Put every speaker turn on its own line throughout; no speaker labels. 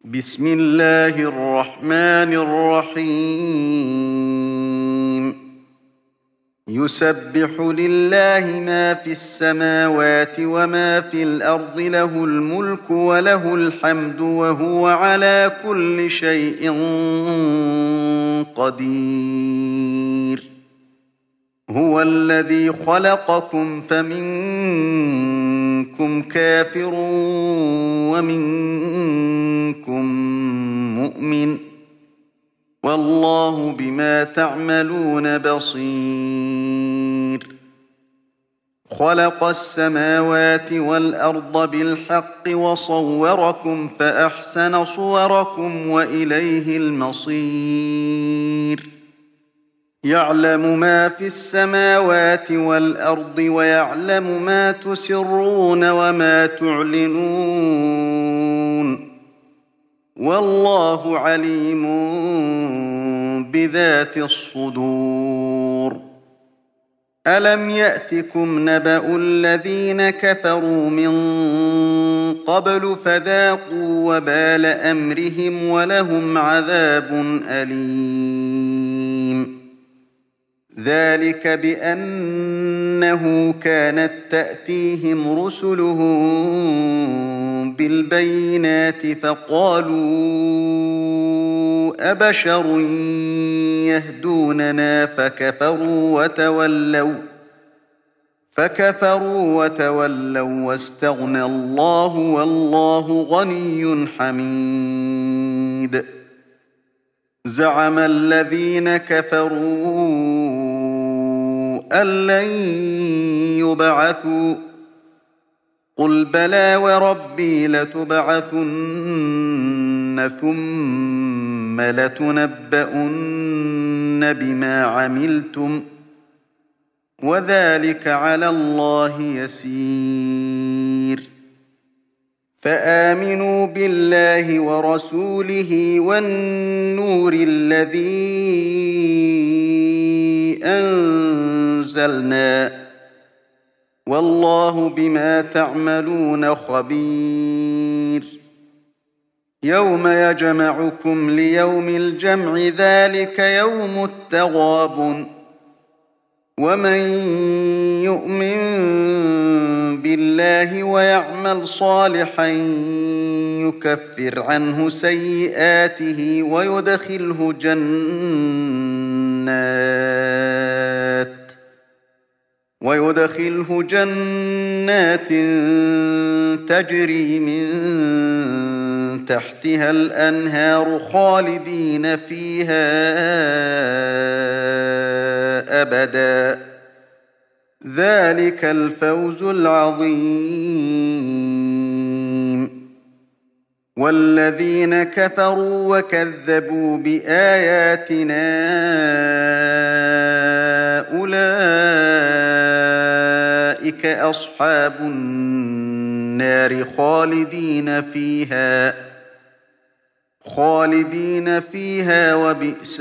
بسم الله الرحمن الرحيم يسبح لله ما في السماوات وما في الأرض له الملك وله الحمد وهو على كل شيء قدير هو الذي خلقكم فمنكم كافر ومنكم مؤمن والله بما تعملون بصير خلق السماوات والأرض بالحق وصوركم فأحسن صوركم وإليه المصير يعلم ما في السماوات والأرض ويعلم ما تسرون وما تعلنون والله عليم بذات الصدور ألم يأتكم نبأ الذين كفروا من قبل فذاقوا وبال أمرهم ولهم عذاب أليم ذلك بأنه كانت تأتيهم رسلهم بالبينات فقالوا أبشر يهدوننا فكفروا وتولوا واستغنى الله والله غني حميد زعم الذين كفروا أن لن يبعثوا قل بلى وربي لتبعثن ثم لتنبؤن بما عملتم وذلك على الله يسير فآمنوا بالله ورسوله والنور الذي أنزلنا والله بما تعملون خبير يوم يجمعكم ليوم الجمع ذلك يوم التغابن ومن يؤمن بالله ويعمل صالحا يكفر عنه سيئاته ويدخله جنات تجري من تحتها الأنهار خالدين فيها أبدا ذلك الفوز العظيم والذين كفروا وكذبوا بآياتنا أولئك أصحاب النار خالدين فيها وبئس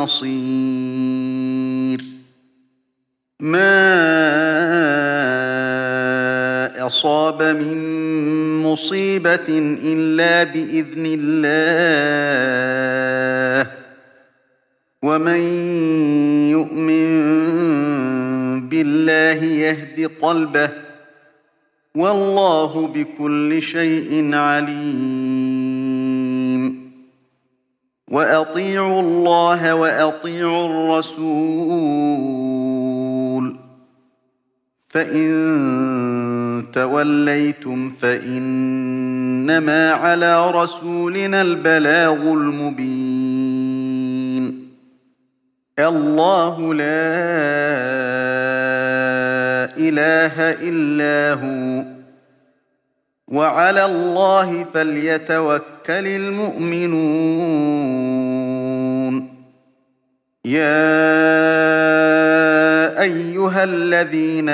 المصير ما أصاب من مصيبة إلا بإذن الله ومن يؤمن بالله يهد قلبه والله بكل شيء عليم وأطيعوا الله وأطيعوا الرسول فإن توليتم فإنما على رسولنا البلاغ المبين الله لا إله إلا هو وعلى الله فليتوكل المؤمنون يا أيها الذين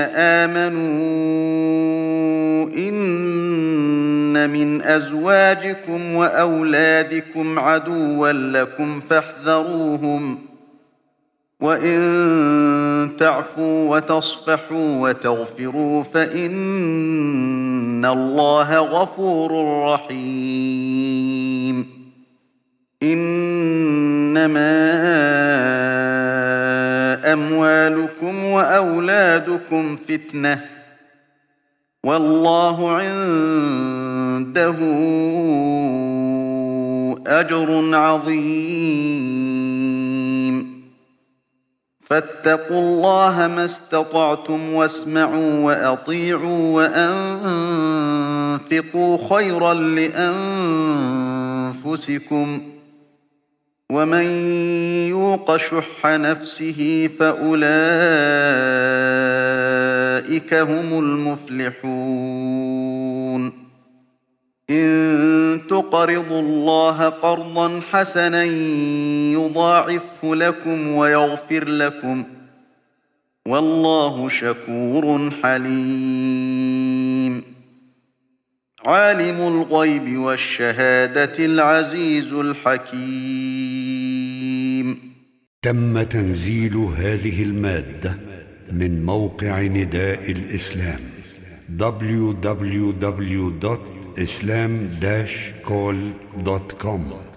آمنوا إن من أزواجكم وأولادكم عدوا لكم فاحذروهم وإن تعفوا وتصفحوا وتغفروا فإن الله غفور رحيم إنما أموالكم وأولادكم فتنة والله عنده أجر عظيم فاتقوا الله ما استطعتم واسمعوا وأطيعوا وأنفقوا خيرا لأنفسكم ومن يوق شح نفسه فأولئك هم المفلحون إن تقرضوا الله قرضا حسنا يضاعفه لكم ويغفر لكم والله شكور حليم عالم الغيب والشهادة العزيز الحكيم.
تم تنزيل هذه المادة من موقع نداء الإسلام www.islam-call.com